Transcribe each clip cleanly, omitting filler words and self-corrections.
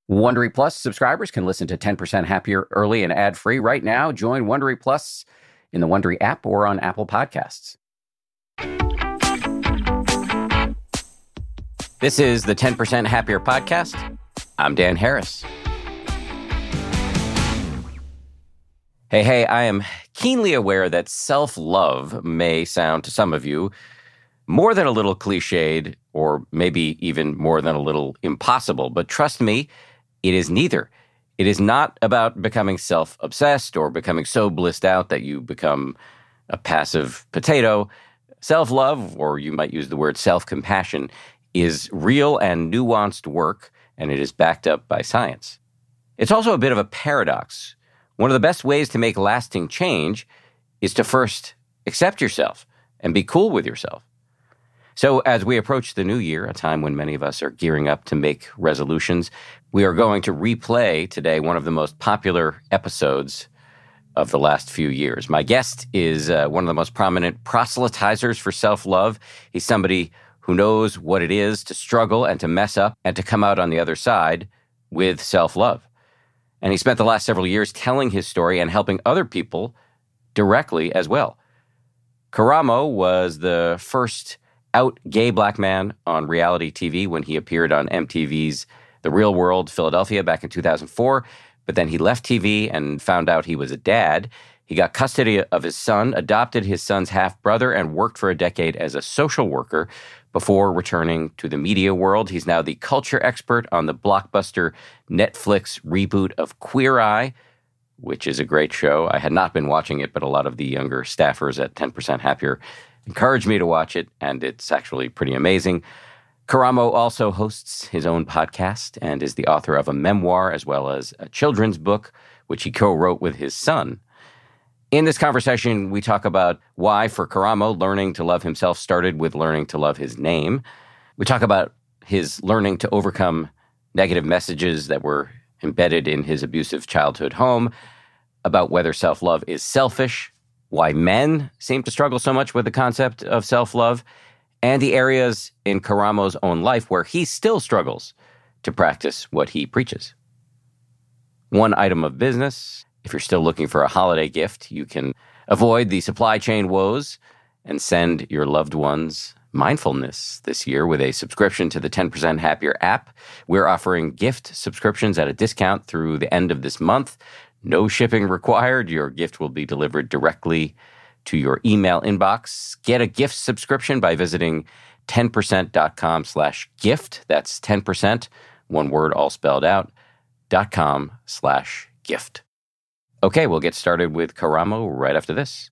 Wondery Plus subscribers can listen to 10% Happier early and ad-free right now. Join Wondery Plus in the Wondery app or on Apple Podcasts. This is the 10% Happier podcast. I'm Dan Harris. Hey, I am keenly aware that self-love may sound to some of you more than a little cliched, or maybe even more than a little impossible. But trust me, it is neither. It is not about becoming self-obsessed or becoming so blissed out that you become a passive potato. Self-love, or you might use the word self-compassion, is real and nuanced work, and it is backed up by science. It's also a bit of a paradox. One of the best ways to make lasting change is to first accept yourself and be cool with yourself. So as we approach the new year, a time when many of us are gearing up to make resolutions, we are going to replay today one of the most popular episodes of the last few years. My guest is one of the most prominent proselytizers for self-love. He's somebody who knows what it is to struggle and to mess up and to come out on the other side with self-love. And he spent the last several years telling his story and helping other people directly as well. Karamo was the first out gay black man on reality TV when he appeared on MTV's The Real World Philadelphia back in 2004. But then he left TV and found out he was a dad. He got custody of his son, adopted his son's half-brother, and worked for a decade as a social worker before returning to the media world. He's now the culture expert on the blockbuster Netflix reboot of Queer Eye, which is a great show. I had not been watching it, but a lot of the younger staffers at 10% Happier encouraged me to watch it, and it's actually pretty amazing. Karamo also hosts his own podcast and is the author of a memoir as well as a children's book, which he co-wrote with his son. In this conversation, we talk about why, for Karamo, learning to love himself started with learning to love his name. We talk about his learning to overcome negative messages that were embedded in his abusive childhood home, about whether self-love is selfish, why men seem to struggle so much with the concept of self-love, and the areas in Karamo's own life where he still struggles to practice what he preaches. One item of business: if you're still looking for a holiday gift, you can avoid the supply chain woes and send your loved ones mindfulness this year with a subscription to the 10% Happier app. We're offering gift subscriptions at a discount through the end of this month. No shipping required. Your gift will be delivered directly to your email inbox. Get a gift subscription by visiting 10%.com/gift. That's 10%, one word all spelled out, .com/gift. Okay, we'll get started with Karamo right after this.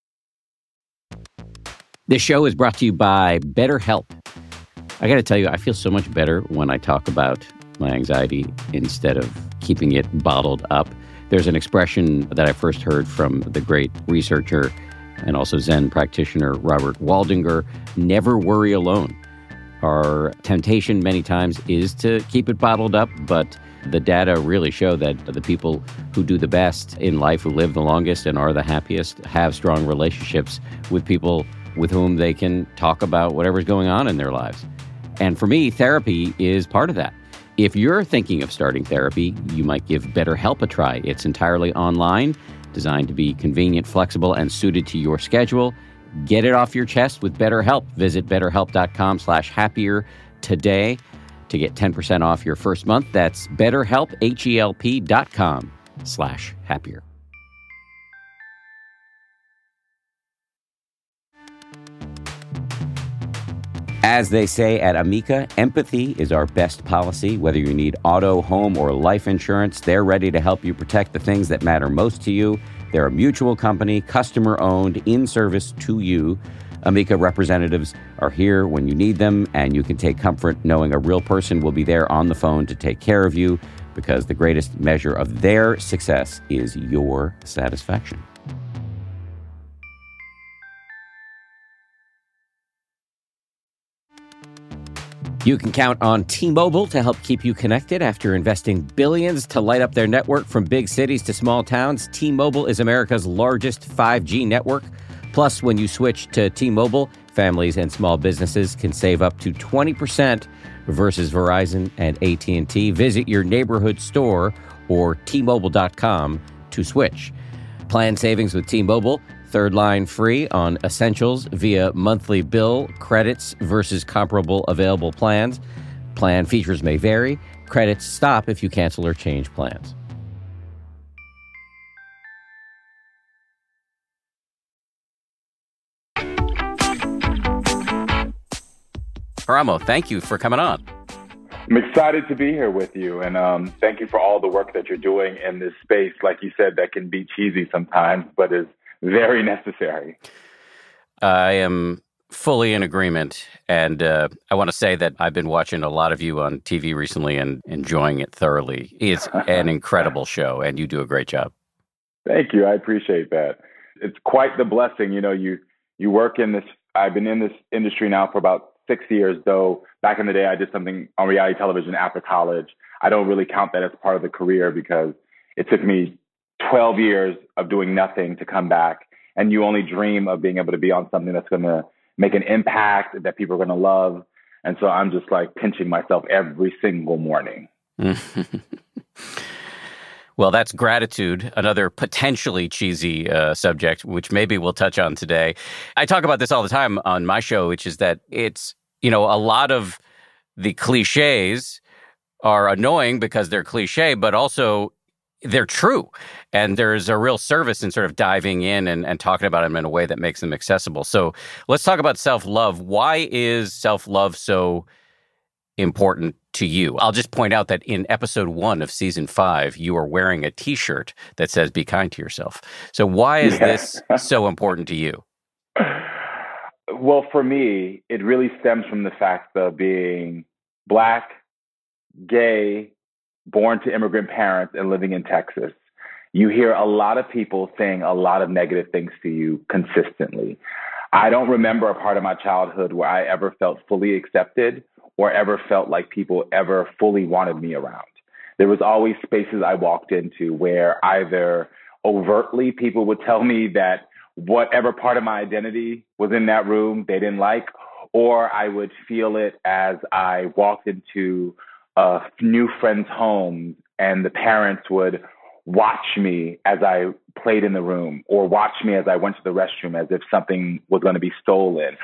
This show is brought to you by BetterHelp. I got to tell you, I feel so much better when I talk about my anxiety instead of keeping it bottled up. There's an expression that I first heard from the great researcher and also Zen practitioner Robert Waldinger: never worry alone. Our temptation many times is to keep it bottled up, but the data really show that the people who do the best in life, who live the longest and are the happiest, have strong relationships with people with whom they can talk about whatever's going on in their lives. And for me, therapy is part of that. If you're thinking of starting therapy, you might give BetterHelp a try. It's entirely online, designed to be convenient, flexible, and suited to your schedule. Get it off your chest with BetterHelp. Visit BetterHelp.com/happier today to get 10% off your first month. That's BetterHelp, HELP.com/happier. As they say at Amica, empathy is our best policy. Whether you need auto, home, or life insurance, they're ready to help you protect the things that matter most to you. They're a mutual company, customer-owned, in service to you. Amica representatives are here when you need them, and you can take comfort knowing a real person will be there on the phone to take care of you, because the greatest measure of their success is your satisfaction. You can count on T-Mobile to help keep you connected. After investing billions to light up their network from big cities to small towns, T-Mobile is America's largest 5G network. Plus, when you switch to T-Mobile, Families and small businesses can save up to 20% versus Verizon and AT&T. Visit your neighborhood store or T-Mobile.com to switch. Plan savings with T-Mobile. Third line free on essentials via monthly bill credits versus comparable available plans. Plan features may vary. Credits stop if you cancel or change plans. Karamo, thank you for coming on. I'm excited to be here with you, and thank you for all the work that you're doing in this space. Like you said, that can be cheesy sometimes, but is very necessary. I am fully in agreement, and I want to say that I've been watching a lot of you on TV recently and enjoying it thoroughly. It's an incredible show, and you do a great job. Thank you. I appreciate that. It's quite the blessing. You know, you work in this. I've been in this industry now for about 6 years, though back in the day I did something on reality television after college. I don't really count that as part of the career because it took me 12 years of doing nothing to come back. And you only dream of being able to be on something that's going to make an impact, that people are going to love. And so I'm just like pinching myself every single morning. Well, that's Gratitude, another potentially cheesy subject, which maybe we'll touch on today. I talk about this all the time on my show, which is that it's, you know, a lot of the cliches are annoying because they're cliche, but also they're true. And there's a real service in sort of diving in and talking about them in a way that makes them accessible. So let's talk about self-love. Why is self-love so important to you? I'll just point out that in episode 1 of season 5, you are wearing a T-shirt that says "Be kind to yourself." So why is this so important to you? Well, for me, it really stems from the fact of being Black, gay, born to immigrant parents, and living in Texas. You hear a lot of people saying a lot of negative things to you consistently. I don't remember a part of my childhood where I ever felt fully accepted or ever felt like people ever fully wanted me around. There was always spaces I walked into where either overtly people would tell me that whatever part of my identity was in that room they didn't like, or I would feel it as I walked into a new friend's home and the parents would watch me as I played in the room, or watch me as I went to the restroom as if something was going to be stolen,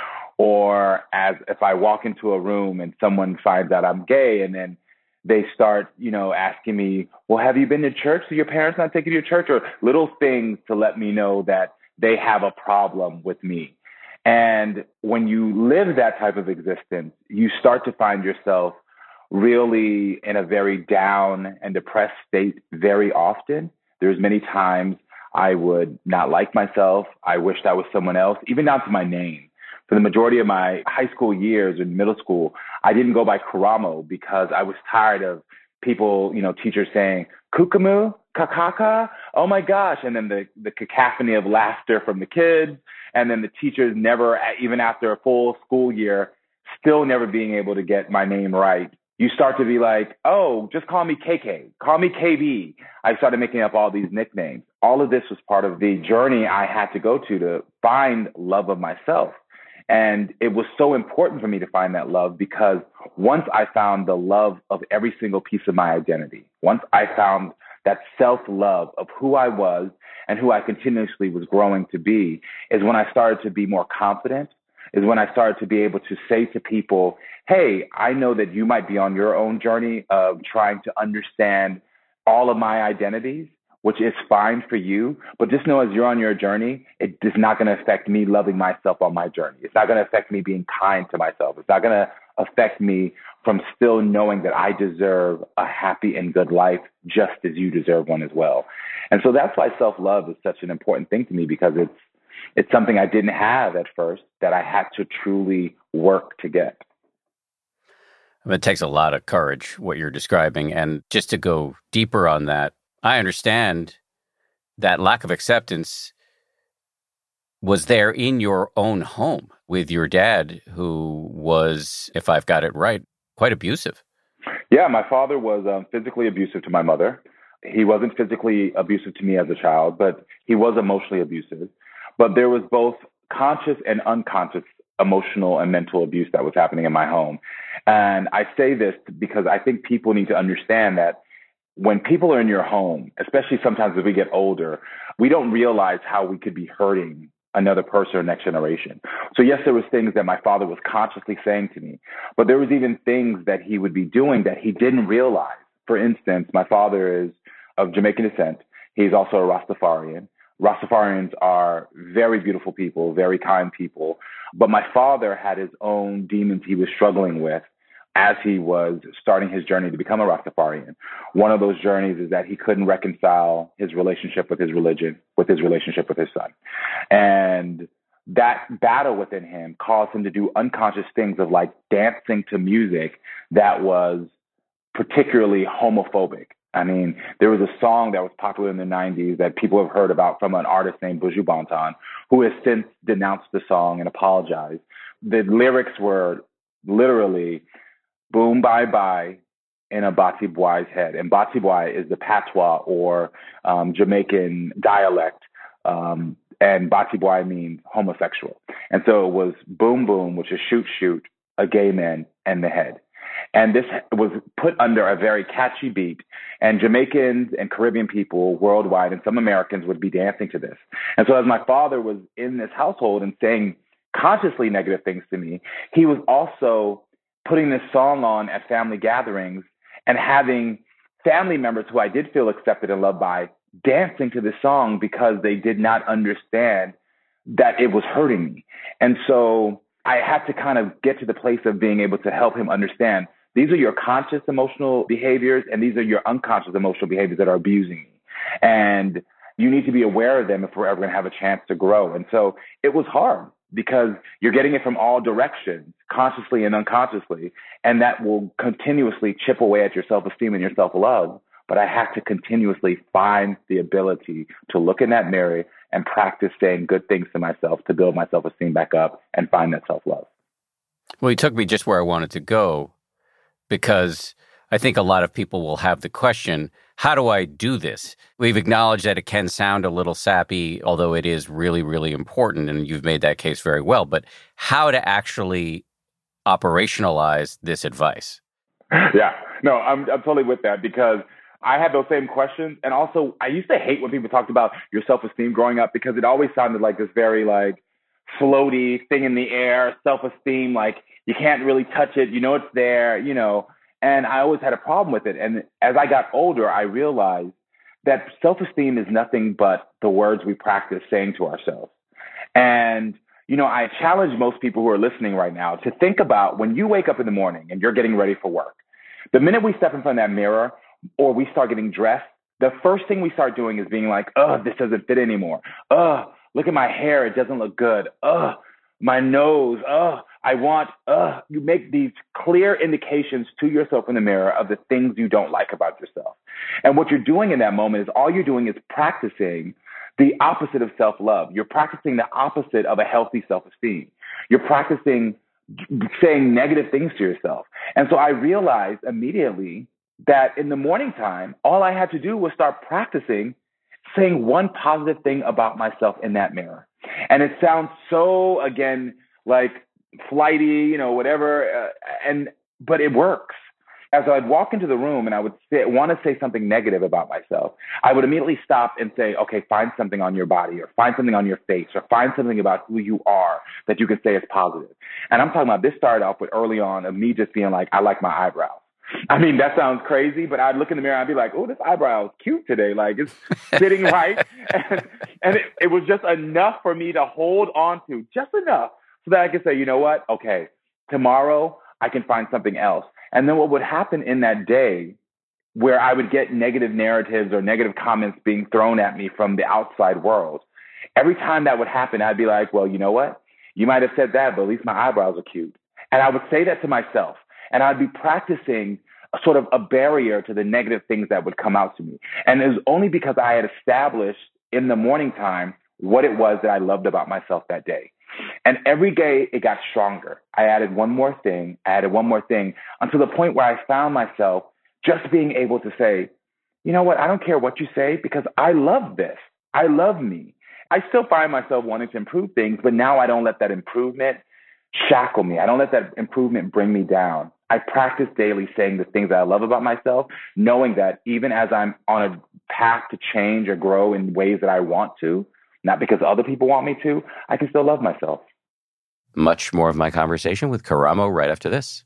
or as if I walk into a room and someone finds out I'm gay and then they start, you know, asking me, well, have you been to church? Do your parents not take you to church? Or little things to let me know that they have a problem with me. And when you live that type of existence, you start to find yourself really in a very down and depressed state very often. There's many times I would not like myself. I wished I was someone else, even down to my name. For the majority of my high school years and middle school, I didn't go by Karamo because I was tired of people, you know, teachers saying, Kukamu, Kakaka, oh my gosh. And then the cacophony of laughter from the kids. And then the teachers never, even after a full school year, still never being able to get my name right. You start to be like, oh, just call me KK, call me KB. I started making up all these nicknames. All of this was part of the journey I had to go to find love of myself. And it was so important for me to find that love because once I found the love of every single piece of my identity, once I found that self-love of who I was and who I continuously was growing to be, is when I started to be more confident, is when I started to be able to say to people, hey, I know that you might be on your own journey of trying to understand all of my identities, which is fine for you. But just know as you're on your journey, it is not going to affect me loving myself on my journey. It's not going to affect me being kind to myself. It's not going to affect me from still knowing that I deserve a happy and good life just as you deserve one as well. And so that's why self-love is such an important thing to me, because it's something I didn't have at first that I had to truly work to get. It takes a lot of courage, what you're describing. And just to go deeper on that, I understand that lack of acceptance was there in your own home with your dad, who was, if I've got it right, quite abusive. Yeah, my father was physically abusive to my mother. He wasn't physically abusive to me as a child, but he was emotionally abusive. But there was both conscious and unconscious emotional and mental abuse that was happening in my home. And I say this because I think people need to understand that when people are in your home, especially sometimes as we get older, we don't realize how we could be hurting another person or next generation. So yes, there was things that my father was consciously saying to me, but there was even things that he would be doing that he didn't realize. For instance, my father is of Jamaican descent. He's also a Rastafarian. Rastafarians are very beautiful people, very kind people. But my father had his own demons he was struggling with as he was starting his journey to become a Rastafarian. One of those journeys is that he couldn't reconcile his relationship with his religion, with his relationship with his son. And that battle within him caused him to do unconscious things of like dancing to music that was particularly homophobic. I mean, there was a song that was popular in the 90s that people have heard about from an artist named Buju Banton, who has since denounced the song and apologized. The lyrics were literally, boom, bye, bye, in a Bati Boi's head. And Bati Boi is the patois or Jamaican dialect. And Bati Boi means homosexual. And so it was boom, boom, which is shoot, shoot, a gay man, and the head. And this was put under a very catchy beat. And Jamaicans and Caribbean people worldwide and some Americans would be dancing to this. And so as my father was in this household and saying consciously negative things to me, he was also putting this song on at family gatherings and having family members who I did feel accepted and loved by dancing to this song because they did not understand that it was hurting me. And so I had to kind of get to the place of being able to help him understand these are your conscious emotional behaviors and these are your unconscious emotional behaviors that are abusing me. And you need to be aware of them if we're ever going to have a chance to grow. And so it was hard because you're getting it from all directions, consciously and unconsciously, and that will continuously chip away at your self-esteem and your self-love. But I have to continuously find the ability to look in that mirror and practice saying good things to myself to build my self-esteem back up and find that self-love. Well, you took me just where I wanted to go, because I think a lot of people will have the question, how do I do this? We've acknowledged that it can sound a little sappy, although it is really, really important, and you've made that case very well. But how to actually operationalize this advice? Yeah, no, I'm totally with that because I had those same questions. And also, I used to hate when people talked about your self-esteem growing up because it always sounded like this very like floaty thing in the air, self-esteem, like you can't really touch it. You know, it's there, you know, and I always had a problem with it. And as I got older, I realized that self-esteem is nothing but the words we practice saying to ourselves. And, you know, I challenge most people who are listening right now to think about when you wake up in the morning and you're getting ready for work, the minute we step in front of that mirror or we start getting dressed, the first thing we start doing is being like, oh, this doesn't fit anymore. Oh, look at my hair. It doesn't look good. Oh, my nose. Oh, you make these clear indications to yourself in the mirror of the things you don't like about yourself. And what you're doing in that moment is all you're doing is practicing the opposite of self-love. You're practicing the opposite of a healthy self-esteem. You're practicing saying negative things to yourself. And so I realized immediately that in the morning time, all I had to do was start practicing saying one positive thing about myself in that mirror. And it sounds so, again, like flighty, you know, whatever. But it works. As I'd walk into the room and I would want to say something negative about myself, I would immediately stop and say, okay, find something on your body or find something on your face or find something about who you are that you can say is positive. And I'm talking about this started off with early on of me just being like, I like my eyebrows. I mean, that sounds crazy, but I'd look in the mirror and I'd be like, oh, this eyebrow is cute today. Like it's sitting right. And it was just enough for me to hold on to, just enough so that I could say, you know what? Okay, tomorrow I can find something else. And then what would happen in that day where I would get negative narratives or negative comments being thrown at me from the outside world, every time that would happen, I'd be like, well, you know what? You might have said that, but at least my eyebrows are cute. And I would say that to myself. And I'd be practicing a sort of a barrier to the negative things that would come out to me. And it was only because I had established in the morning time what it was that I loved about myself that day. And every day it got stronger. I added one more thing, until the point where I found myself just being able to say, you know what, I don't care what you say because I love this. I love me. I still find myself wanting to improve things, but now I don't let that improvement shackle me. I don't let that improvement bring me down. I practice daily saying the things that I love about myself, knowing that even as I'm on a path to change or grow in ways that I want to, not because other people want me to, I can still love myself. Much more of my conversation with Karamo right after this.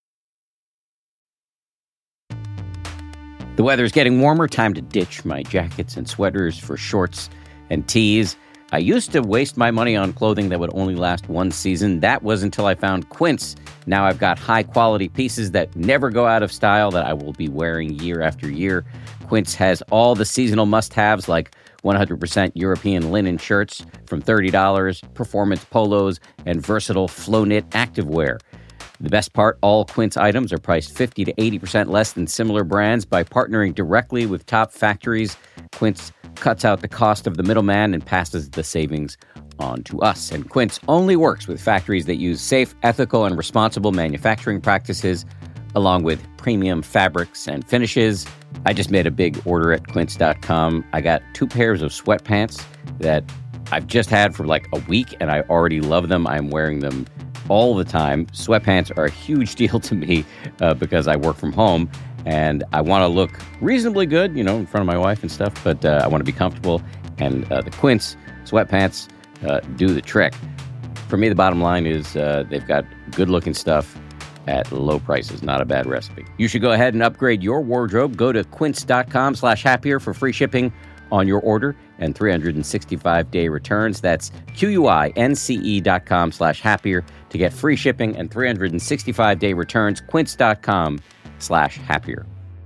The weather's getting warmer. Time to ditch my jackets and sweaters for shorts and tees. I used to waste my money on clothing that would only last one season. That was until I found Quince. Now I've got high-quality pieces that never go out of style that I will be wearing year after year. Quince has all the seasonal must-haves like 100% European linen shirts from $30, performance polos, and versatile flow-knit activewear. The best part, all Quince items are priced 50 to 80% less than similar brands. By partnering directly with top factories, Quince cuts out the cost of the middleman and passes the savings on to us. And Quince only works with factories that use safe, ethical, and responsible manufacturing practices, along with premium fabrics and finishes. I just made a big order at quince.com. I got 2 pairs of sweatpants that I've just had for like a week, and I already love them. I'm wearing them all the time. Sweatpants are a huge deal to me because I work from home and I want to look reasonably good, you know, in front of my wife and stuff, but I want to be comfortable. And the Quince sweatpants do the trick. For me, the bottom line is they've got good looking stuff at low prices. Not a bad recipe. You should go ahead and upgrade your wardrobe. Go to quince.com/happier for free shipping on your order and 365-day returns. That's QUINCE.com/happier to get free shipping and 365-day returns. Quince.com/happier.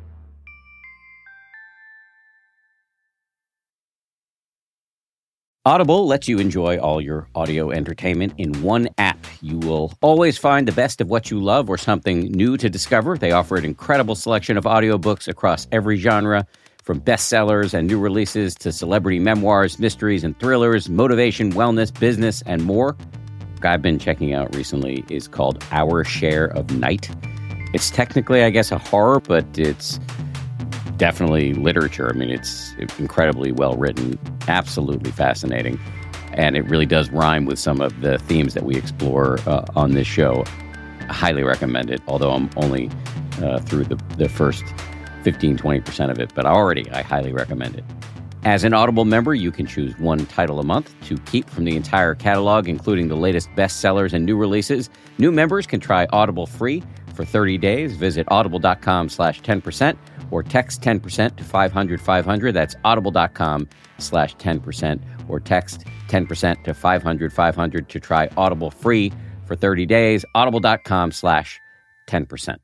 Audible lets you enjoy all your audio entertainment in one app. You will always find the best of what you love or something new to discover. They offer an incredible selection of audiobooks across every genre, from bestsellers and new releases to celebrity memoirs, mysteries and thrillers, motivation, wellness, business, and more. What I've been checking out recently is called Our Share of Night. It's technically, I guess, a horror, but it's definitely literature. I mean, it's incredibly well written, absolutely fascinating, and it really does rhyme with some of the themes that we explore on this show. I highly recommend it, although I'm only through the first 15-20% of it, but I highly recommend it. As an Audible member, you can choose one title a month to keep from the entire catalog, including the latest bestsellers and new releases. New members can try Audible free for 30 days. Visit audible.com/10% or text 10% to 500-500. That's audible.com/10% or text 10% to 500-500 to try Audible free for 30 days. Audible.com/10%.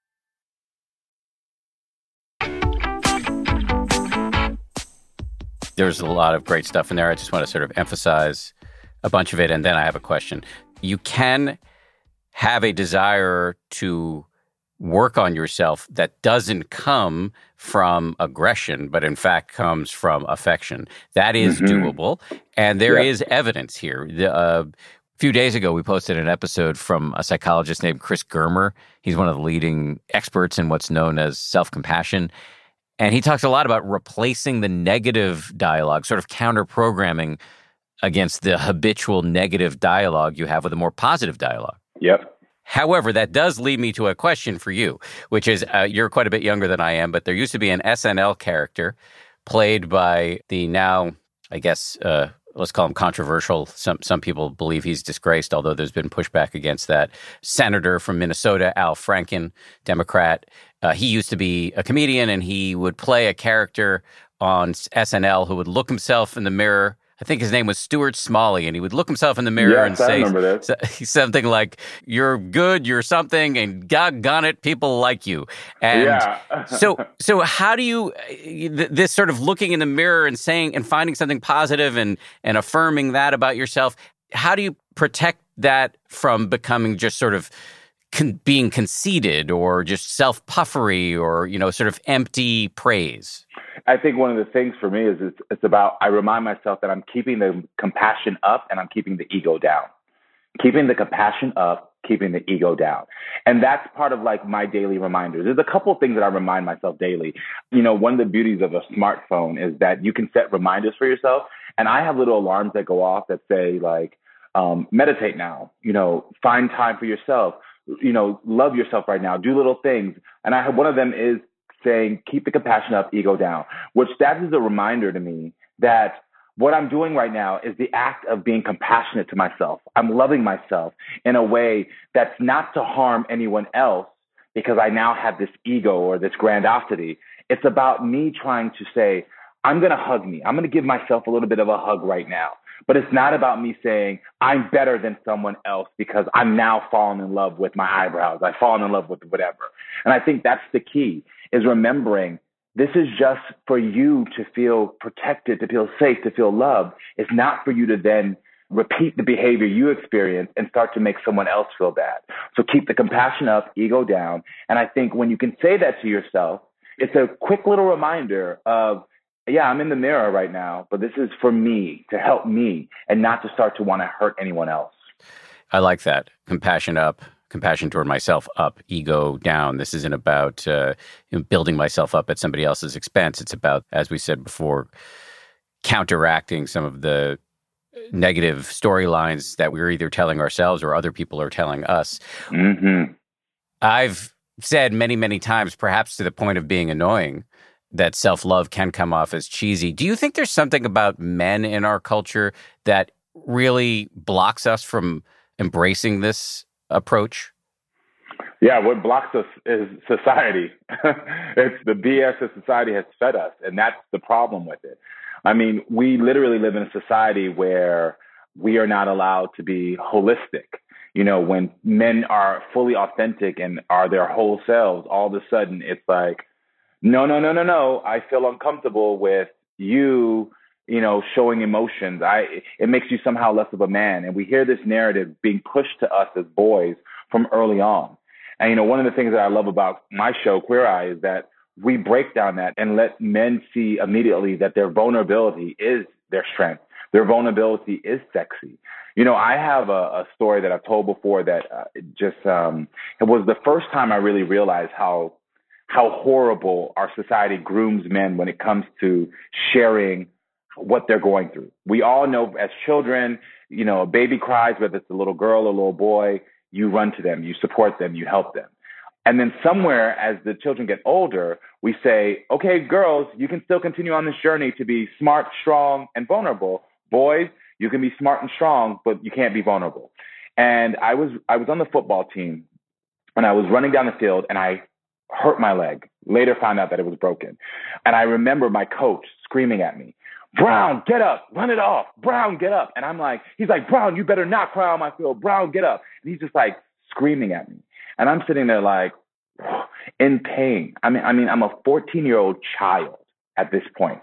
There's a lot of great stuff in there. I just want to sort of emphasize a bunch of it, and then I have a question. You can have a desire to work on yourself that doesn't come from aggression, but in fact comes from affection. That is doable, and there is evidence here. A few days ago, we posted an episode from a psychologist named Chris Germer. He's one of the leading experts in what's known as self-compassion. And he talks a lot about replacing the negative dialogue, sort of counter-programming against the habitual negative dialogue you have with a more positive dialogue. Yep. However, that does lead me to a question for you, which is you're quite a bit younger than I am, but there used to be an SNL character played by the now, I guess, let's call him controversial. Some people believe he's disgraced, although there's been pushback against that. Senator from Minnesota, Al Franken, Democrat. He used to be a comedian, and he would play a character on SNL who would look himself in the mirror. I think his name was Stuart Smalley, and he would look himself in the mirror and say something like, "You're good, you're something, and doggone it, people like you." And so how do you this sort of looking in the mirror and saying and finding something positive and affirming that about yourself? How do you protect that from becoming just sort of being conceited or just self-puffery or, sort of empty praise? I think one of the things for me is it's about, I remind myself that I'm keeping the compassion up and I'm keeping the ego down. Keeping the compassion up, keeping the ego down. And that's part of like my daily reminders. There's a couple of things that I remind myself daily. One of the beauties of a smartphone is that you can set reminders for yourself. And I have little alarms that go off that say like, Meditate now, find time for yourself, love yourself right now, do little things. And one of them is saying, keep the compassion up, ego down, which that is a reminder to me that what I'm doing right now is the act of being compassionate to myself. I'm loving myself in a way that's not to harm anyone else because I now have this ego or this grandiosity. It's about me trying to say, I'm going to hug me. I'm going to give myself a little bit of a hug right now. But it's not about me saying I'm better than someone else because I'm now falling in love with my eyebrows. I've fallen in love with whatever. And I think that's the key, is remembering this is just for you to feel protected, to feel safe, to feel loved. It's not for you to then repeat the behavior you experience and start to make someone else feel bad. So keep the compassion up, ego down. And I think when you can say that to yourself, it's a quick little reminder of, yeah, I'm in the mirror right now, but this is for me, to help me, and not to start to want to hurt anyone else. I like that. Compassion up, compassion toward myself up, ego down. This isn't about building myself up at somebody else's expense. It's about, as we said before, counteracting some of the negative storylines that we're either telling ourselves or other people are telling us. Mm-hmm. I've said many, many times, perhaps to the point of being annoying, that self-love can come off as cheesy. Do you think there's something about men in our culture that really blocks us from embracing this approach? Yeah, what blocks us is society. It's the BS that society has fed us, and that's the problem with it. I mean, we literally live in a society where we are not allowed to be holistic. When men are fully authentic and are their whole selves, all of a sudden it's like, no. I feel uncomfortable with you, showing emotions. It makes you somehow less of a man. And we hear this narrative being pushed to us as boys from early on. And, one of the things that I love about my show, Queer Eye, is that we break down that and let men see immediately that their vulnerability is their strength. Their vulnerability is sexy. I have a story that I've told before that it was the first time I really realized how horrible our society grooms men when it comes to sharing what they're going through. We all know as children, a baby cries, whether it's a little girl or a little boy, you run to them, you support them, you help them. And then somewhere as the children get older, we say, okay, girls, you can still continue on this journey to be smart, strong, and vulnerable. Boys, you can be smart and strong, but you can't be vulnerable. And I was on the football team and I was running down the field and I hurt my leg. Later found out that it was broken. And I remember my coach screaming at me, Brown, get up, run it off. Brown, get up. And he's like, Brown, you better not cry on my field. Brown, get up. And he's just like screaming at me. And I'm sitting there like in pain. I mean, I'm a 14-year-old child at this point,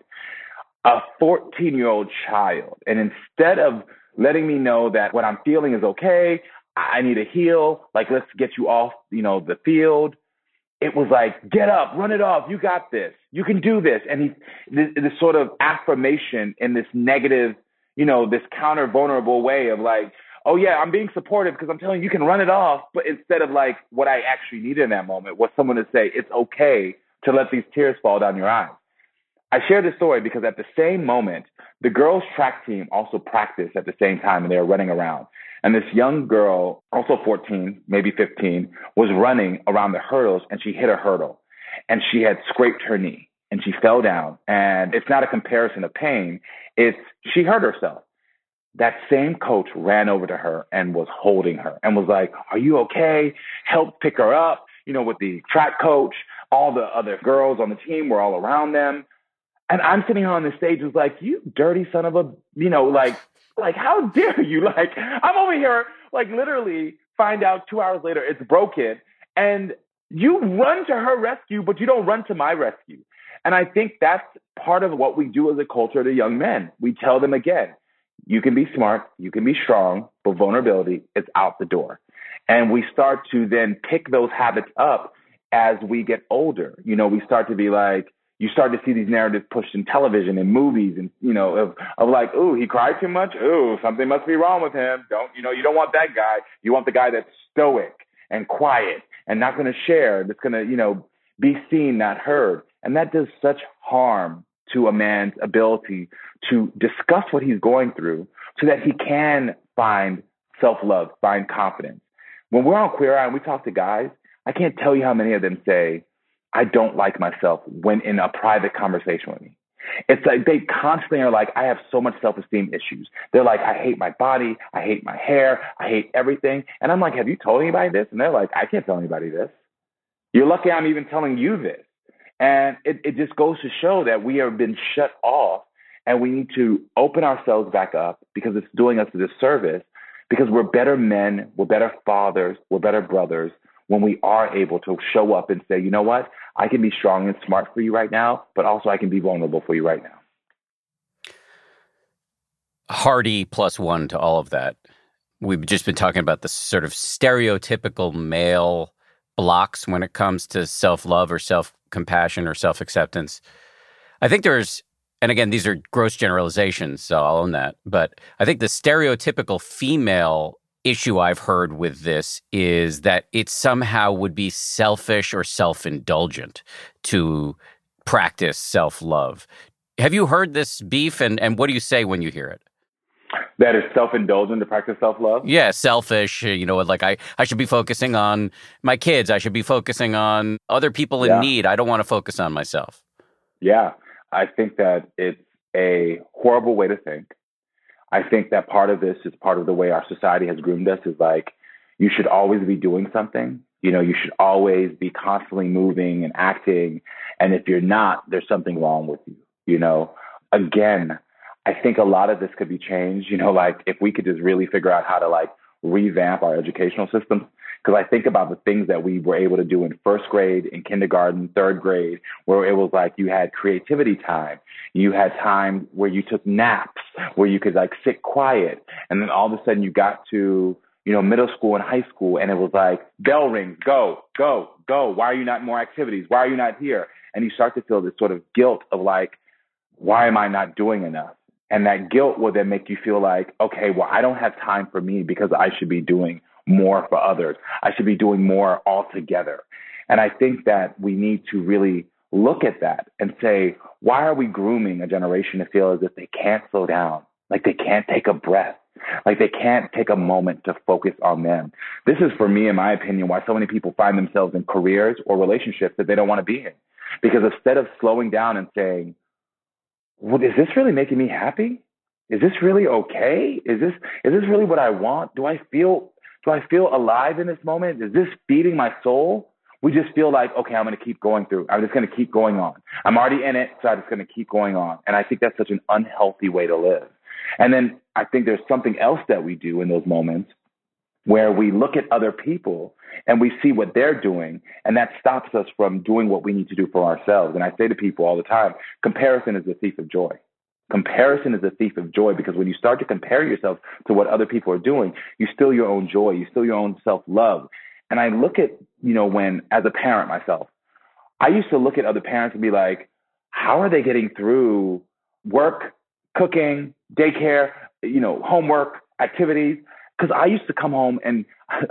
a 14-year-old child. And instead of letting me know that what I'm feeling is okay, I need to heal, like, let's get you off, the field. It was like, get up, run it off. You got this. You can do this. And this sort of affirmation in this negative, this counter vulnerable way of like, oh yeah, I'm being supportive because I'm telling you, you can run it off. But instead of like what I actually needed in that moment was someone to say, it's okay to let these tears fall down your eyes. I share this story because at the same moment, the girls' track team also practiced at the same time and they were running around. And this young girl, also 14, maybe 15, was running around the hurdles and she hit a hurdle and she had scraped her knee and she fell down. And it's not a comparison of pain. She hurt herself. That same coach ran over to her and was holding her and was like, are you okay? Help pick her up, with the track coach. All the other girls on the team were all around them. And I'm sitting here on the stage was like, you dirty son of a, like, how dare you? Like, I'm over here, like, literally find out 2 hours later it's broken. And you run to her rescue, but you don't run to my rescue. And I think that's part of what we do as a culture to young men. We tell them again, you can be smart, you can be strong, but vulnerability is out the door. And we start to then pick those habits up as we get older. We start to be like, you start to see these narratives pushed in television and movies and, of like, ooh, he cried too much. Ooh, something must be wrong with him. You don't want that guy. You want the guy that's stoic and quiet and not going to share. That's going to, be seen, not heard. And that does such harm to a man's ability to discuss what he's going through so that he can find self-love, find confidence. When we're on Queer Eye and we talk to guys, I can't tell you how many of them say, I don't like myself when in a private conversation with me. It's like they constantly are like, I have so much self-esteem issues. They're like, I hate my body. I hate my hair. I hate everything. And I'm like, have you told anybody this? And they're like, I can't tell anybody this. You're lucky I'm even telling you this. And it just goes to show that we have been shut off and we need to open ourselves back up because it's doing us a disservice because we're better men, we're better fathers, we're better brothers when we are able to show up and say, you know what, I can be strong and smart for you right now, but also I can be vulnerable for you right now. Hardy +1 to all of that. We've just been talking about the sort of stereotypical male blocks when it comes to self-love or self-compassion or self-acceptance. I think there's, and again, these are gross generalizations, so I'll own that, but I think the stereotypical female issue I've heard with this is that it somehow would be selfish or self-indulgent to practice self-love. Have you heard this beef, and what do you say when you hear it? That is self-indulgent to practice self-love? Yeah, selfish, like I should be focusing on my kids. I should be focusing on other people in need. I don't want to focus on myself. Yeah, I think that it's a horrible way to think. I think that part of this is part of the way our society has groomed us is like, you should always be doing something. You should always be constantly moving and acting. And if you're not, there's something wrong with you. Again, I think a lot of this could be changed, like if we could just really figure out how to like revamp our educational system. Because I think about the things that we were able to do in first grade, in kindergarten, third grade, where it was like you had creativity time. You had time where you took naps, where you could like sit quiet. And then all of a sudden you got to, middle school and high school. And it was like, bell rings, go, go, go. Why are you not in more activities? Why are you not here? And you start to feel this sort of guilt of like, why am I not doing enough? And that guilt will then make you feel like, okay, well, I don't have time for me because I should be doing more for others. I should be doing more altogether. And I think that we need to really look at that and say, why are we grooming a generation to feel as if they can't slow down, like they can't take a breath, like they can't take a moment to focus on them? This is, for me, in my opinion, why so many people find themselves in careers or relationships that they don't want to be in. Because instead of slowing down and saying, well, is this really making me happy? Is this really okay? Is this really what I want? Do I feel alive in this moment? Is this feeding my soul? We just feel like, okay, I'm going to keep going through. I'm just going to keep going on. I'm already in it, so I'm just going to keep going on. And I think that's such an unhealthy way to live. And then I think there's something else that we do in those moments where we look at other people and we see what they're doing, and that stops us from doing what we need to do for ourselves. And I say to people all the time, comparison is the thief of joy. Comparison is a thief of joy, because when you start to compare yourself to what other people are doing, you steal your own joy, you steal your own self-love. And I look at, when, as a parent myself, I used to look at other parents and be like, how are they getting through work, cooking, daycare, homework, activities? Because I used to come home and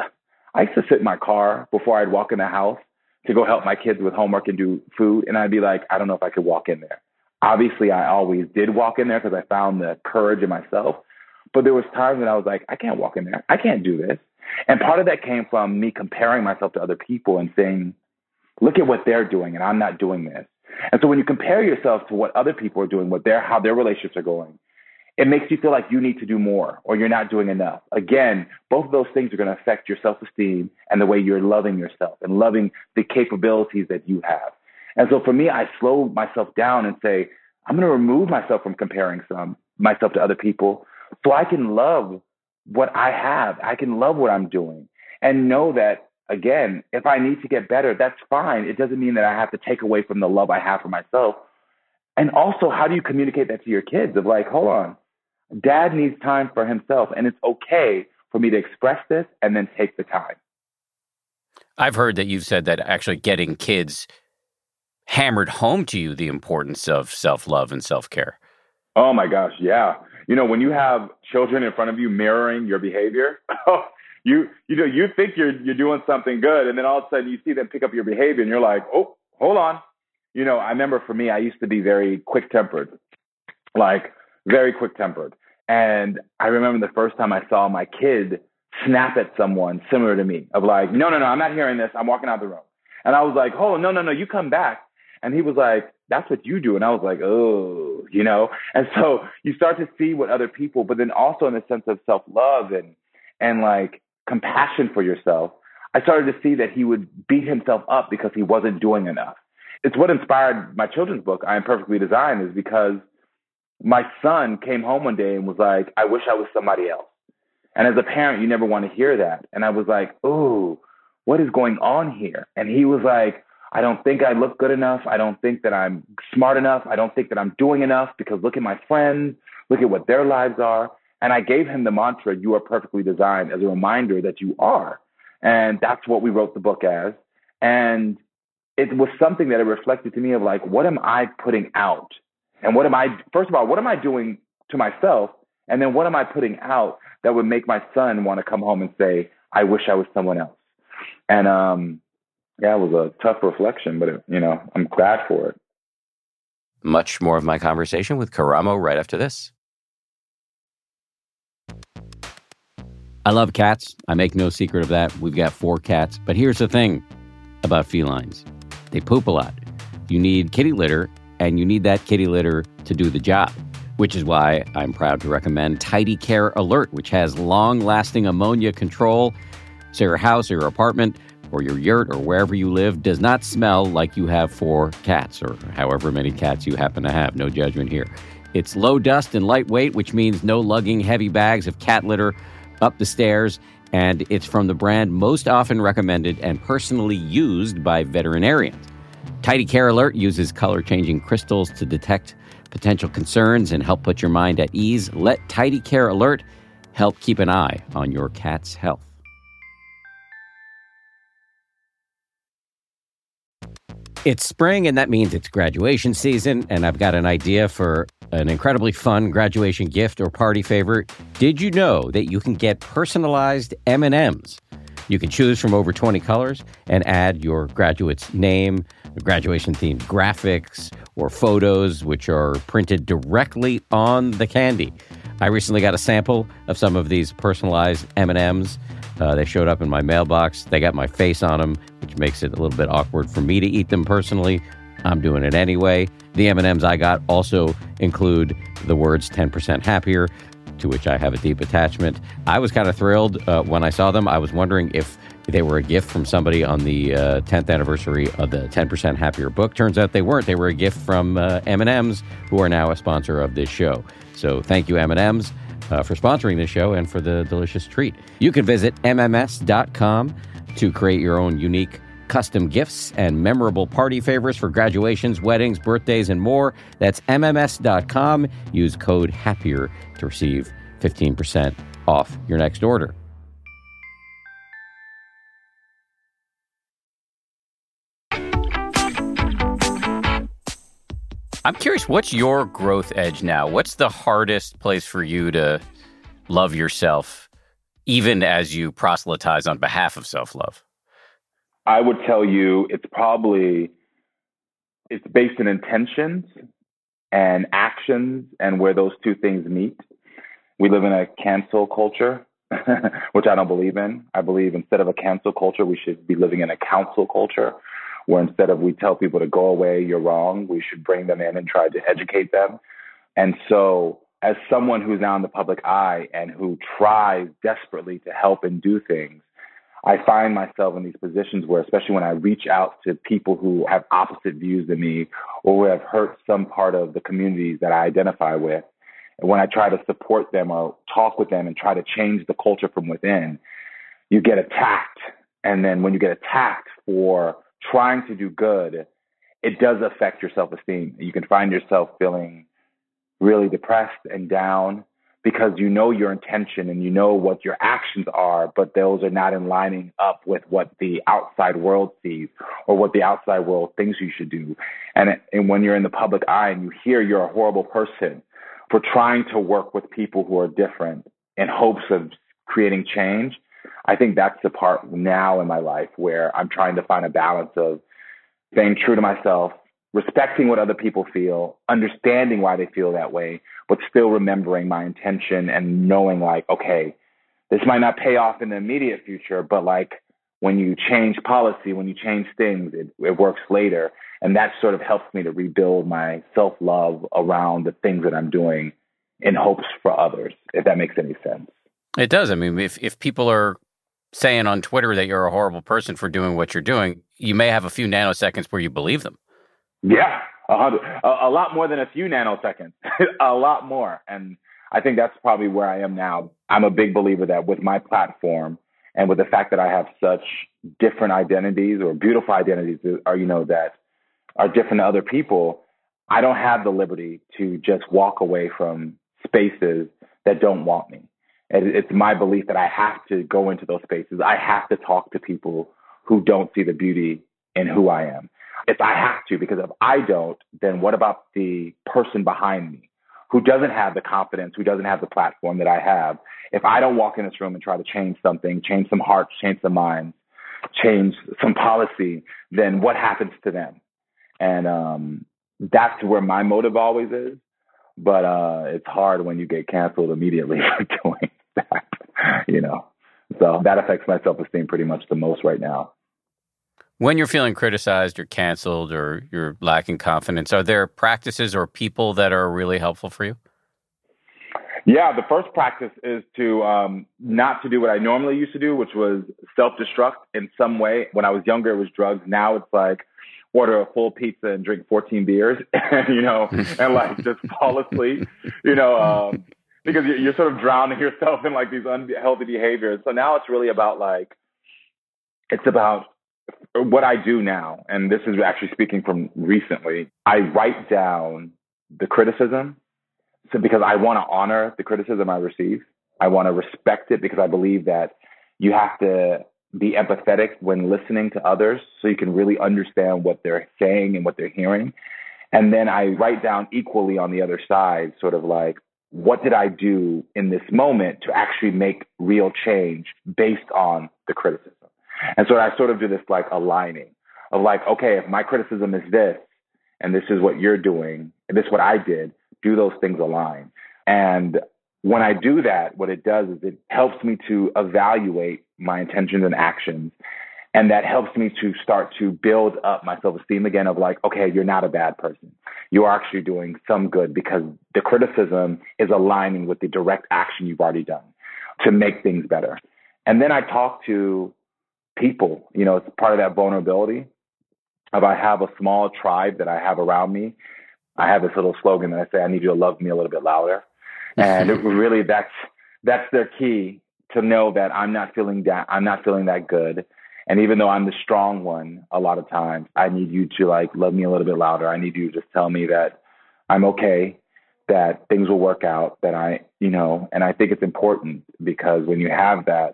I used to sit in my car before I'd walk in the house to go help my kids with homework and do food. And I'd be like, I don't know if I could walk in there. Obviously, I always did walk in there because I found the courage in myself. But there was times when I was like, I can't walk in there. I can't do this. And part of that came from me comparing myself to other people and saying, look at what they're doing and I'm not doing this. And so when you compare yourself to what other people are doing, how their relationships are going, it makes you feel like you need to do more or you're not doing enough. Again, both of those things are going to affect your self-esteem and the way you're loving yourself and loving the capabilities that you have. And so for me, I slow myself down and say, I'm going to remove myself from comparing myself to other people so I can love what I have. I can love what I'm doing and know that, again, if I need to get better, that's fine. It doesn't mean that I have to take away from the love I have for myself. And also, how do you communicate that to your kids of like, hold on, Dad needs time for himself, and it's okay for me to express this and then take the time. I've heard that you've said that actually getting kids hammered home to you the importance of self-love and self-care. Oh my gosh, yeah. When you have children in front of you mirroring your behavior, you think you're doing something good, and then all of a sudden you see them pick up your behavior, and you're like, oh, hold on. I remember for me, I used to be very quick-tempered, like very quick-tempered. And I remember the first time I saw my kid snap at someone similar to me of like, no, I'm not hearing this. I'm walking out the room. And I was like, oh, no, you come back. And he was like, that's what you do. And I was like, oh, And so you start to see what other people, but then also in the sense of self-love and like compassion for yourself, I started to see that he would beat himself up because he wasn't doing enough. It's what inspired my children's book, I Am Perfectly Designed, is because my son came home one day and was like, I wish I was somebody else. And as a parent, you never want to hear that. And I was like, oh, what is going on here? And he was like, I don't think I look good enough. I don't think that I'm smart enough. I don't think that I'm doing enough because look at my friends, look at what their lives are. And I gave him the mantra, you are perfectly designed, as a reminder that you are. And that's what we wrote the book as. And it was something that it reflected to me of like, what am I putting out? And first of all, what am I doing to myself? And then what am I putting out that would make my son want to come home and say, I wish I was someone else? And it was a tough reflection, but I'm glad for it. Much more of my conversation with Karamo right after this. I love cats. I make no secret of that. We've got 4 cats. But here's the thing about felines. They poop a lot. You need kitty litter, and you need that kitty litter to do the job, which is why I'm proud to recommend Tidy Care Alert, which has long-lasting ammonia control, so your house or your apartment or your yurt or wherever you live does not smell like you have 4 cats or however many cats you happen to have. No judgment here. It's low dust and lightweight, which means no lugging heavy bags of cat litter up the stairs, and it's from the brand most often recommended and personally used by veterinarians. Tidy Care Alert uses color-changing crystals to detect potential concerns and help put your mind at ease. Let Tidy Care Alert help keep an eye on your cat's health. It's spring, and that means it's graduation season, and I've got an idea for an incredibly fun graduation gift or party favor. Did you know that you can get personalized M&Ms? You can choose from over 20 colors and add your graduate's name, graduation-themed graphics, or photos, which are printed directly on the candy. I recently got a sample of some of these personalized M&Ms. They showed up in my mailbox. They got my face on them, which makes it a little bit awkward for me to eat them personally. I'm doing it anyway. The M&Ms I got also include the words 10% happier, to which I have a deep attachment. I was kind of thrilled when I saw them. I was wondering if they were a gift from somebody on the 10th anniversary of the 10% Happier book. Turns out they weren't. They were a gift from M&Ms, who are now a sponsor of this show. So thank you, M&Ms. For sponsoring this show and for the delicious treat. You can visit MMS.com to create your own unique custom gifts and memorable party favors for graduations, weddings, birthdays, and more. That's MMS.com. Use code HAPPIER to receive 15% off your next order. I'm curious, what's your growth edge now? What's the hardest place for you to love yourself, even as you proselytize on behalf of self-love? I would tell you it's based in intentions and actions and where those two things meet. We live in a cancel culture, which I don't believe in. I believe instead of a cancel culture, we should be living in a counsel culture, where instead of we tell people to go away, you're wrong, we should bring them in and try to educate them. And so as someone who's now in the public eye and who tries desperately to help and do things, I find myself in these positions where, especially when I reach out to people who have opposite views than me or who have hurt some part of the communities that I identify with, and when I try to support them or talk with them and try to change the culture from within, you get attacked. And then when you get attacked for trying to do good, it does affect your self-esteem. You can find yourself feeling really depressed and down because you know your intention and you know what your actions are, but those are not in lining up with what the outside world sees or what the outside world thinks you should do. And when you're in the public eye and you hear you're a horrible person for trying to work with people who are different in hopes of creating change, I think that's the part now in my life where I'm trying to find a balance of staying true to myself respecting what other people feel, understanding why they feel that way, but still remembering my intention and knowing like, okay, this might not pay off in the immediate future, but like when you change policy, when you change things, it works later. And that sort of helps me to rebuild my self-love around the things that I'm doing in hopes for others, if that makes any sense. It does. I mean, if people are saying on Twitter that you're a horrible person for doing what you're doing, you may have a few nanoseconds where you believe them. Yeah, a lot more than a few nanoseconds, a lot more. And I think that's probably where I am now. I'm a big believer that with my platform and with the fact that I have such different identities or beautiful identities are, that are different to other people, I don't have the liberty to just walk away from spaces that don't want me. It's my belief that I have to go into those spaces. I have to talk to people who don't see the beauty in who I am. I have to, because if I don't, then what about the person behind me who doesn't have the confidence, who doesn't have the platform that I have? If I don't walk in this room and try to change something, change some hearts, change some minds, change some policy, then what happens to them? And that's where my motive always is. But it's hard when you get canceled immediately for doing that, So that affects my self-esteem pretty much the most right now. When you're feeling criticized or canceled or you're lacking confidence, are there practices or people that are really helpful for you? Yeah, the first practice is to not to do what I normally used to do, which was self-destruct in some way. When I was younger, it was drugs. Now it's like order a full pizza and drink 14 beers, and like just fall asleep, because you're sort of drowning yourself in like these unhealthy behaviors. So now it's really about it's about what I do now. And this is actually speaking from recently. I write down the criticism. So because I want to honor the criticism I receive, I want to respect it because I believe that you have to be empathetic when listening to others so you can really understand what they're saying and what they're hearing. And then I write down equally on the other side, sort of like, what did I do in this moment to actually make real change based on the criticism? And so I sort of do this like aligning of like, okay, if my criticism is this, and this is what you're doing, and this is what I did, do those things align? And when I do that, what it does is it helps me to evaluate my intentions and actions. And that helps me to start to build up my self-esteem again of like, okay, you're not a bad person. You are actually doing some good because the criticism is aligning with the direct action you've already done to make things better. And then I talk to people, it's part of that vulnerability of I have a small tribe that I have around me. I have this little slogan that I say, I need you to love me a little bit louder. And really that's their key to know that I'm not feeling that good. And even though I'm the strong one, a lot of times I need you to like love me a little bit louder. I need you to just tell me that I'm okay, that things will work out, that and I think it's important because when you have that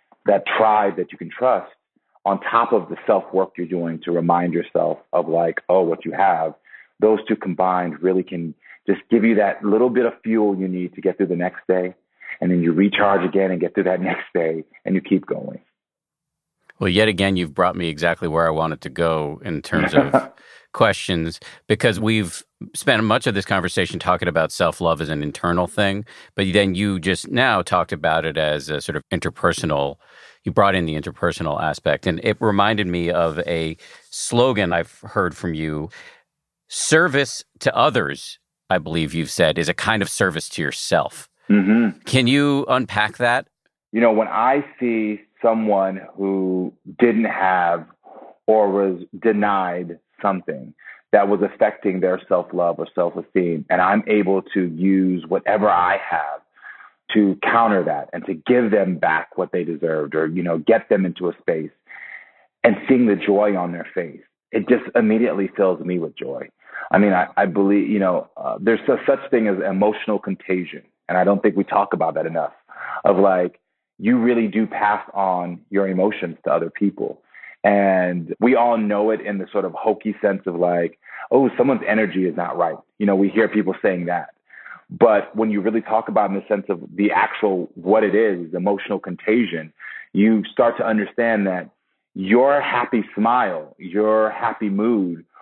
tribe that you can trust on top of the self-work you're doing to remind yourself of like, oh, what you have, those two combined really can just give you that little bit of fuel you need to get through the next day. And then you recharge again and get through that next day and you keep going. Well, yet again, you've brought me exactly where I wanted to go in terms of questions, because we've spent much of this conversation talking about self-love as an internal thing, but then you just now talked about it as a sort of interpersonal. You brought in the interpersonal aspect, and it reminded me of a slogan I've heard from you. Service to others, I believe you've said, is a kind of service to yourself. Mm-hmm. Can you unpack that? When I see someone who didn't have or was denied something that was affecting their self-love or self-esteem, and I'm able to use whatever I have to counter that and to give them back what they deserved or, get them into a space and seeing the joy on their face, it just immediately fills me with joy. I mean, I believe, there's such thing as emotional contagion. And I don't think we talk about that enough of like, you really do pass on your emotions to other people. And we all know it in the sort of hokey sense of like, oh, someone's energy is not right. We hear people saying that. But when you really talk about it in the sense of the actual, what it is, emotional contagion, you start to understand that your happy smile, your happy mood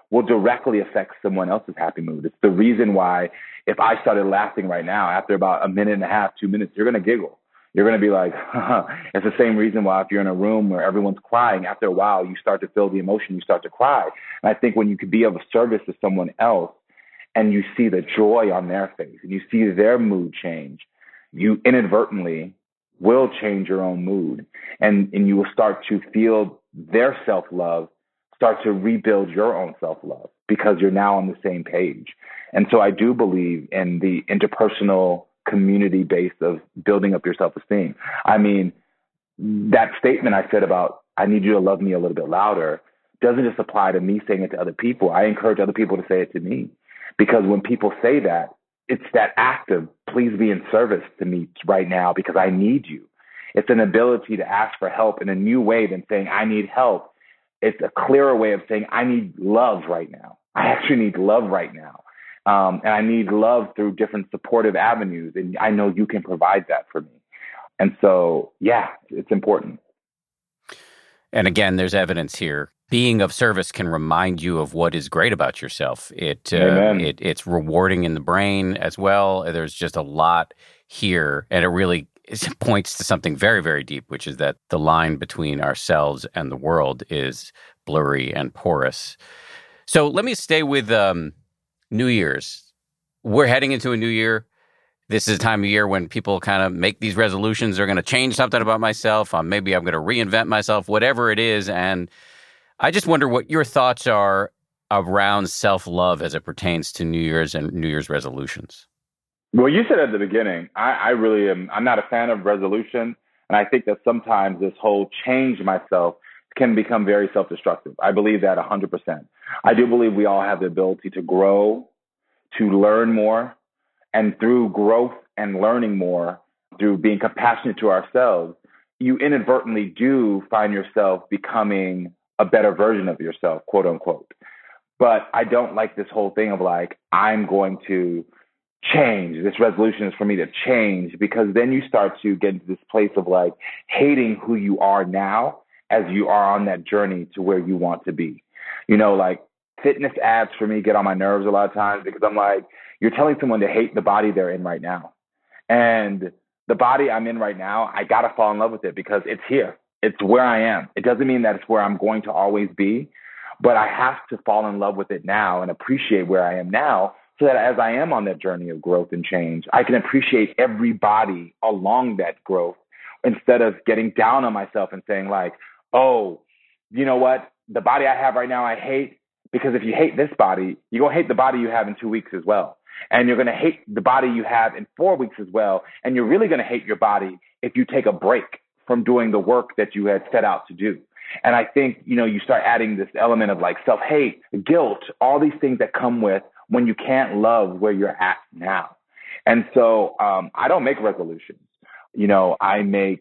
will directly affect someone else's happy mood. It's the reason why if I started laughing right now, after about a minute and a half, 2 minutes, you're going to giggle. You're going to be like, it's the same reason why if you're in a room where everyone's crying, after a while, you start to feel the emotion, you start to cry. And I think when you could be of a service to someone else and you see the joy on their face and you see their mood change, you inadvertently will change your own mood, and you will start to feel their self-love start to rebuild your own self-love because you're now on the same page. And so I do believe in the interpersonal community base of building up your self-esteem. I mean, that statement I said about I need you to love me a little bit louder doesn't just apply to me saying it to other people. I encourage other people to say it to me, because when people say that, it's that act of please be in service to me right now because I need you. It's an ability to ask for help in a new way than saying I need help. It's a clearer way of saying I need love right now. I actually need love right now. And I need love through different supportive avenues. And I know you can provide that for me. And so, yeah, it's important. And again, there's evidence here. Being of service can remind you of what is great about yourself. It's rewarding in the brain as well. There's just a lot here. And it really points to something very, very deep, which is that the line between ourselves and the world is blurry and porous. So let me stay with New Year's. We're heading into a new year. This is a time of year when people kind of make these resolutions. They're going to change something about myself. Maybe I'm going to reinvent myself, whatever it is. And I just wonder what your thoughts are around self-love as it pertains to New Year's and New Year's resolutions. Well, you said at the beginning, I really am. I'm not a fan of resolution. And I think that sometimes this whole change myself can become very self-destructive. I believe that 100%. I do believe we all have the ability to grow, to learn more. And through growth and learning more, through being compassionate to ourselves, you inadvertently do find yourself becoming a better version of yourself, quote unquote. But I don't like this whole thing of like, I'm going to change. This resolution is for me to change, because then you start to get into this place of like hating who you are now as you are on that journey to where you want to be. You know, like fitness ads for me get on my nerves a lot of times, because I'm like, you're telling someone to hate the body they're in right now. And the body I'm in right now, I got to fall in love with it because it's here. It's where I am. It doesn't mean that it's where I'm going to always be, but I have to fall in love with it now and appreciate where I am now, so that as I am on that journey of growth and change, I can appreciate every body along that growth, instead of getting down on myself and saying like, oh, you know what? The body I have right now, I hate, because if you hate this body, you're going to hate the body you have in 2 weeks as well. And you're going to hate the body you have in 4 weeks as well. And you're really going to hate your body if you take a break from doing the work that you had set out to do. And I think, you know, you start adding this element of like self-hate, guilt, all these things that come with when you can't love where you're at now. And so I don't make resolutions. You know, I don't make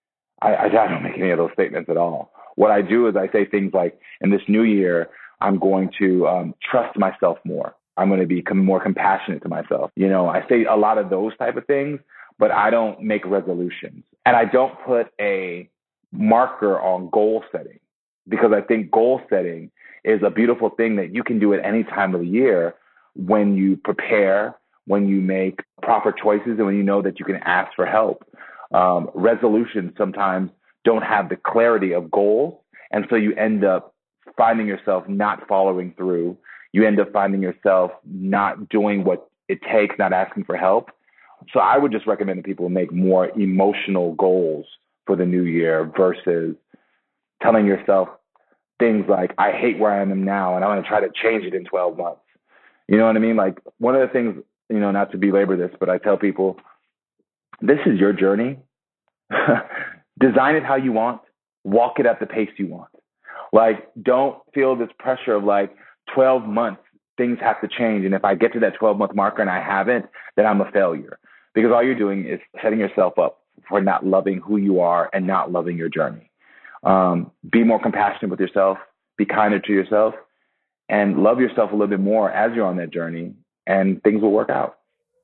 any of those statements at all. What I do is I say things like, in this new year, I'm going to trust myself more. I'm going to become more compassionate to myself. You know, I say a lot of those type of things, but I don't make resolutions. And I don't put a marker on goal setting, because I think goal setting is a beautiful thing that you can do at any time of the year when you prepare, when you make proper choices, and when you know that you can ask for help. Resolutions sometimes don't have the clarity of goals. And so you end up finding yourself not following through. You end up finding yourself not doing what it takes, not asking for help. So I would just recommend that people make more emotional goals for the new year versus telling yourself things like, I hate where I am now and I'm going to try to change it in 12 months. You know what I mean? Like, one of the things, you know, not to belabor this, but I tell people, this is your journey. Design it how you want. Walk it at the pace you want. Like, don't feel this pressure of like 12 months, things have to change. And if I get to that 12-month marker and I haven't, then I'm a failure. Because all you're doing is setting yourself up for not loving who you are and not loving your journey. Be more compassionate with yourself. Be kinder to yourself. And love yourself a little bit more as you're on that journey, and things will work out.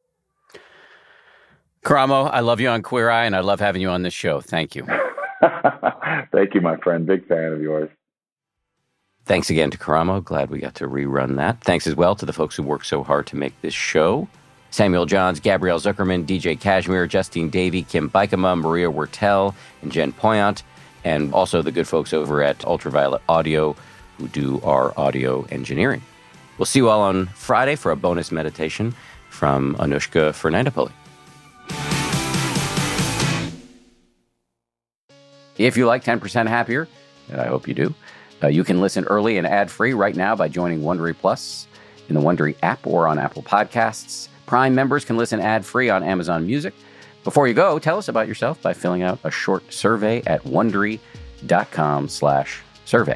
Karamo, I love you on Queer Eye, and I love having you on this show. Thank you. Thank you, my friend. Big fan of yours. Thanks again to Karamo. Glad we got to rerun that. Thanks as well to the folks who worked so hard to make this show. Samuel Johns, Gabrielle Zuckerman, DJ Kashmir, Justine Davey, Kim Bikema, Maria Wertel, and Jen Poyant, and also the good folks over at Ultraviolet Audio who do our audio engineering. We'll see you all on Friday for a bonus meditation from Anushka Fernandopoulos. If you like 10% Happier, and I hope you do, you can listen early and ad-free right now by joining Wondery Plus in the Wondery app or on Apple Podcasts. Prime members can listen ad-free on Amazon Music. Before you go, tell us about yourself by filling out a short survey at Wondery.com/survey.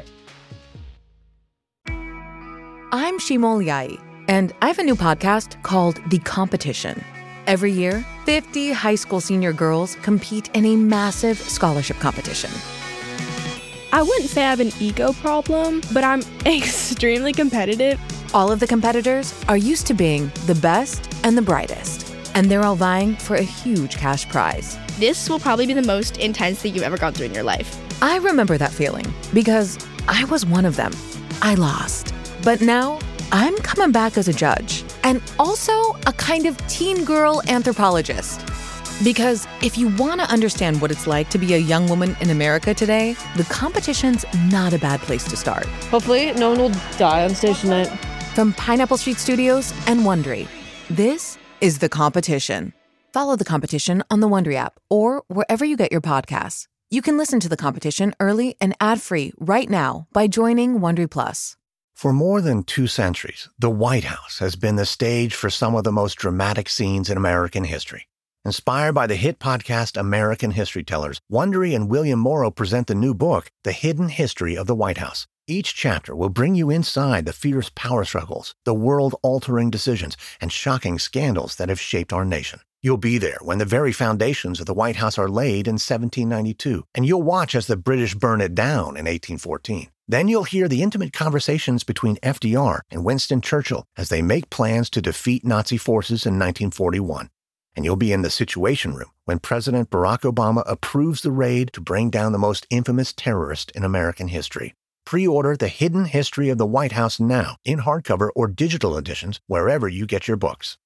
I'm Shimol Yai, and I have a new podcast called The Competition. Every year, 50 high school senior girls compete in a massive scholarship competition. I wouldn't say I have an ego problem, but I'm extremely competitive. All of the competitors are used to being the best and the brightest, and they're all vying for a huge cash prize. This will probably be the most intense thing you've ever gone through in your life. I remember that feeling because I was one of them. I lost. But now I'm coming back as a judge and also a kind of teen girl anthropologist. Because if you want to understand what it's like to be a young woman in America today, the competition's not a bad place to start. Hopefully, no one will die on stage tonight. From Pineapple Street Studios and Wondery, this is The Competition. Follow The Competition on the Wondery app or wherever you get your podcasts. You can listen to The Competition early and ad-free right now by joining Wondery Plus. For more than 2 centuries, the White House has been the stage for some of the most dramatic scenes in American history. Inspired by the hit podcast American History Tellers, Wondery and William Morrow present the new book, The Hidden History of the White House. Each chapter will bring you inside the fierce power struggles, the world-altering decisions, and shocking scandals that have shaped our nation. You'll be there when the very foundations of the White House are laid in 1792, and you'll watch as the British burn it down in 1814. Then you'll hear the intimate conversations between FDR and Winston Churchill as they make plans to defeat Nazi forces in 1941. And you'll be in the Situation Room when President Barack Obama approves the raid to bring down the most infamous terrorist in American history. Pre-order The Hidden History of the White House now in hardcover or digital editions wherever you get your books.